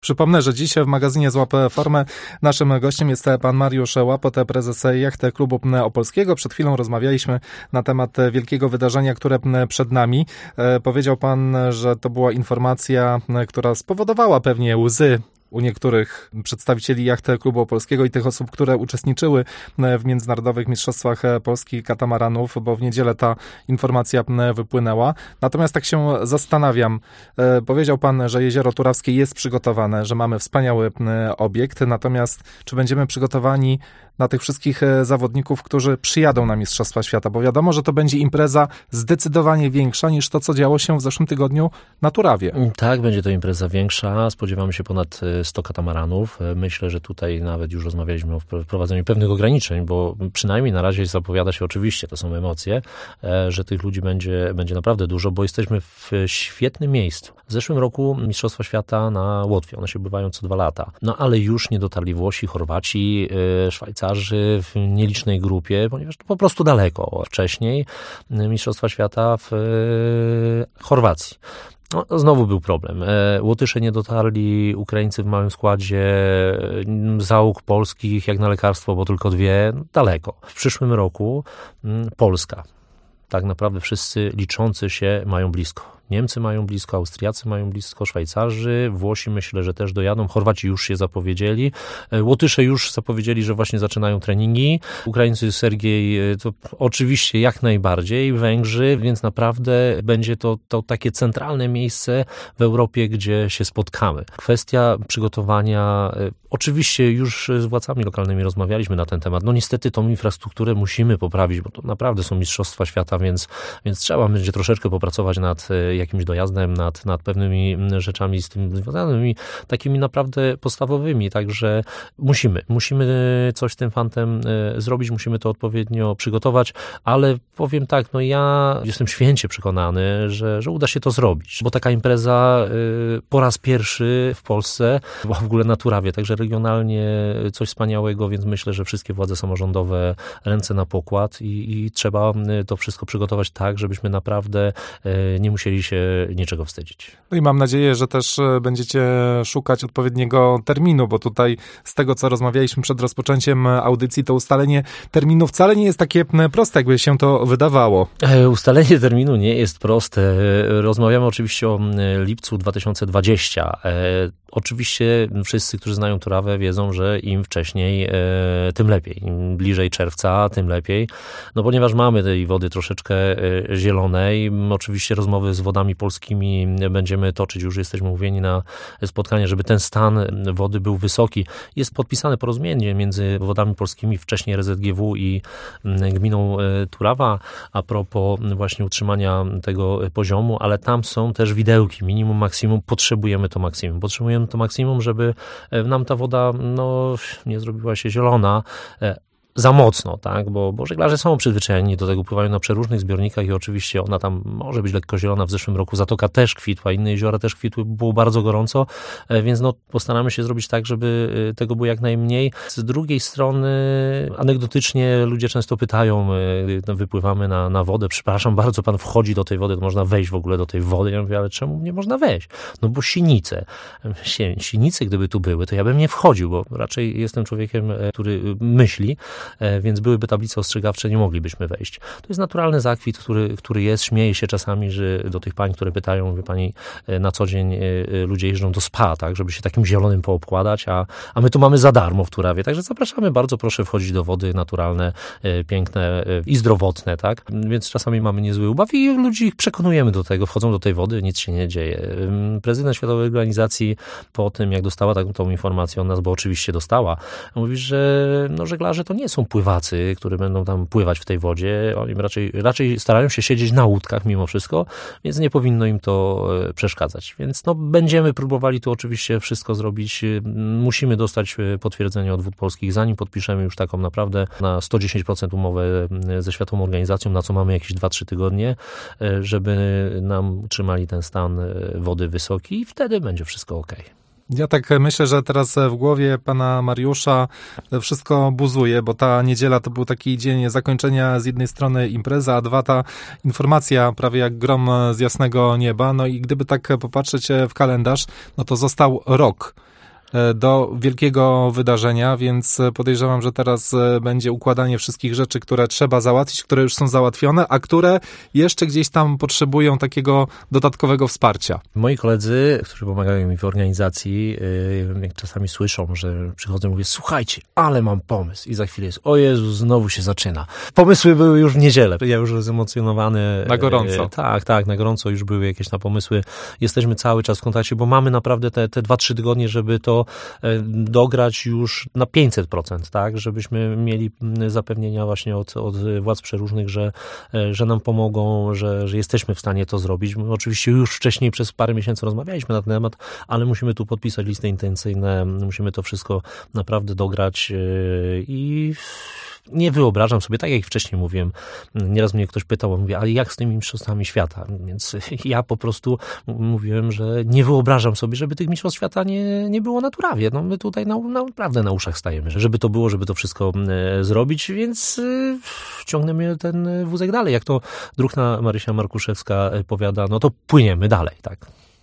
Przypomnę, że dziś w magazynie Złap Formę naszym gościem jest pan Mariusz Łapot, prezes Jacht Klubu Opolskiego. Przed chwilą rozmawialiśmy na temat wielkiego wydarzenia, które przed nami. Powiedział pan, że to była informacja, która spowodowała pewnie łzy u niektórych przedstawicieli Jacht Klubu Opolskiego i tych osób, które uczestniczyły w Międzynarodowych Mistrzostwach Polski Katamaranów, bo w niedzielę ta informacja wypłynęła. Natomiast tak się zastanawiam, powiedział pan, że Jezioro Turawskie jest przygotowane, że mamy wspaniały obiekt, natomiast czy będziemy przygotowani na tych wszystkich zawodników, którzy przyjadą na Mistrzostwa Świata, bo wiadomo, że to będzie impreza zdecydowanie większa niż to, co działo się w zeszłym tygodniu na Turawie. Tak, będzie to impreza większa. Spodziewamy się ponad 100 katamaranów. Myślę, że tutaj nawet już rozmawialiśmy o wprowadzeniu pewnych ograniczeń, bo przynajmniej na razie zapowiada się oczywiście, to są emocje, że tych ludzi będzie naprawdę dużo, bo jesteśmy w świetnym miejscu. W zeszłym roku Mistrzostwa Świata na Łotwie, one się odbywają co 2 lata. No ale już nie dotarli Włosi, Chorwaci, Szwajcarzy w nielicznej grupie, ponieważ to po prostu daleko. Wcześniej Mistrzostwa Świata w Chorwacji. No, znowu był problem. Łotysze nie dotarli, Ukraińcy w małym składzie, załóg polskich jak na lekarstwo, bo tylko 2, daleko. W przyszłym roku Polska. Tak naprawdę wszyscy liczący się mają blisko. Niemcy mają blisko, Austriacy mają blisko, Szwajcarzy, Włosi myślę, że też dojadą, Chorwaci już się zapowiedzieli, Łotysze już zapowiedzieli, że właśnie zaczynają treningi, Ukraińcy Sergiej to oczywiście jak najbardziej, Węgrzy, więc naprawdę będzie to takie centralne miejsce w Europie, gdzie się spotkamy. Kwestia przygotowania, oczywiście już z władzami lokalnymi rozmawialiśmy na ten temat, no niestety tą infrastrukturę musimy poprawić, bo to naprawdę są Mistrzostwa Świata, więc trzeba będzie troszeczkę popracować nad jakimś dojazdem, nad pewnymi rzeczami z tym związanymi, takimi naprawdę podstawowymi, także musimy coś z tym fantem zrobić, musimy to odpowiednio przygotować, ale powiem tak, no ja jestem święcie przekonany, że uda się to zrobić, bo taka impreza po raz pierwszy w Polsce, w ogóle na Turawie, także regionalnie coś wspaniałego, więc myślę, że wszystkie władze samorządowe ręce na pokład i trzeba to wszystko przygotować tak, żebyśmy naprawdę nie musieli się niczego wstydzić. No i mam nadzieję, że też będziecie szukać odpowiedniego terminu, bo tutaj z tego, co rozmawialiśmy przed rozpoczęciem audycji, to ustalenie terminu wcale nie jest takie proste, jakby się to wydawało. Ustalenie terminu nie jest proste. Rozmawiamy oczywiście o lipcu 2020. Oczywiście wszyscy, którzy znają Turawę, wiedzą, że im wcześniej, tym lepiej. Im bliżej czerwca, tym lepiej. No ponieważ mamy tej wody troszeczkę zielonej. Oczywiście rozmowy z wodami polskimi będziemy toczyć. Już jesteśmy umówieni na spotkanie, żeby ten stan wody był wysoki. Jest podpisane porozumienie między wodami polskimi, wcześniej RZGW i gminą Turawa a propos właśnie utrzymania tego poziomu, ale tam są też widełki. Minimum, maksimum. Potrzebujemy to maksimum, żeby nam ta woda nie zrobiła się zielona za mocno, tak, bo żeglarze są przyzwyczajeni do tego, pływają na przeróżnych zbiornikach i oczywiście ona tam może być lekko zielona. W zeszłym roku Zatoka też kwitła, inne jeziora też kwitły, było bardzo gorąco, więc postaramy się zrobić tak, żeby tego było jak najmniej. Z drugiej strony anegdotycznie ludzie często pytają, wypływamy na wodę, przepraszam bardzo, pan wchodzi do tej wody, to można wejść w ogóle do tej wody. Ja mówię, ale czemu nie można wejść? No bo sinice gdyby tu były, to ja bym nie wchodził, bo raczej jestem człowiekiem, który myśli, więc byłyby tablice ostrzegawcze, nie moglibyśmy wejść. To jest naturalny zakwit, który jest, śmieje się czasami, że do tych pań, które pytają, wie pani, na co dzień ludzie jeżdżą do spa, tak, żeby się takim zielonym poobkładać, a my tu mamy za darmo w Turawie, także zapraszamy, bardzo proszę wchodzić do wody, naturalne, piękne i zdrowotne, tak, więc czasami mamy niezłe ubaw i ludzi przekonujemy do tego, wchodzą do tej wody, nic się nie dzieje. Prezydent Światowej Organizacji po tym, jak dostała tą informację od nas, bo oczywiście dostała, mówi, że żeglarze to nie są pływacy, którzy będą tam pływać w tej wodzie. Oni raczej starają się siedzieć na łódkach mimo wszystko, więc nie powinno im to przeszkadzać. Więc będziemy próbowali tu oczywiście wszystko zrobić. Musimy dostać potwierdzenie od Wód Polskich, zanim podpiszemy już taką naprawdę na 110% umowę ze Światową Organizacją, na co mamy jakieś 2-3 tygodnie, żeby nam utrzymali ten stan wody wysoki i wtedy będzie wszystko okej. Ja tak myślę, że teraz w głowie pana Mariusza wszystko buzuje, bo ta niedziela to był taki dzień zakończenia z jednej strony imprezy, a dwa ta informacja prawie jak grom z jasnego nieba. No i gdyby tak popatrzeć w kalendarz, no to został rok. do wielkiego wydarzenia, więc podejrzewam, że teraz będzie układanie wszystkich rzeczy, które trzeba załatwić, które już są załatwione, a które jeszcze gdzieś tam potrzebują takiego dodatkowego wsparcia. Moi koledzy, którzy pomagają mi w organizacji, jak czasami słyszą, że przychodzę i mówię, słuchajcie, ale mam pomysł. I za chwilę jest, o Jezu, znowu się zaczyna. Pomysły były już w niedzielę. Ja już zemocjonowany. Na gorąco. Tak, na gorąco już były jakieś pomysły. Jesteśmy cały czas w kontakcie, bo mamy naprawdę te 2-3 tygodnie, żeby to dograć już na 500%, tak? Żebyśmy mieli zapewnienia właśnie od władz przeróżnych, że nam pomogą, że jesteśmy w stanie to zrobić. My oczywiście już wcześniej przez parę miesięcy rozmawialiśmy na ten temat, ale musimy tu podpisać listy intencyjne, musimy to wszystko naprawdę dograć i nie wyobrażam sobie, tak jak wcześniej mówiłem, nieraz mnie ktoś pytał, mówię, ale jak z tymi mistrzostwami świata? Więc ja po prostu mówiłem, że nie wyobrażam sobie, żeby tych mistrzostw świata nie było na Turawie. No my tutaj naprawdę na uszach stajemy, żeby to było, żeby to wszystko zrobić, więc ciągniemy ten wózek dalej. Jak to druhna Marysia Markuszewska powiada, no to płyniemy dalej, tak.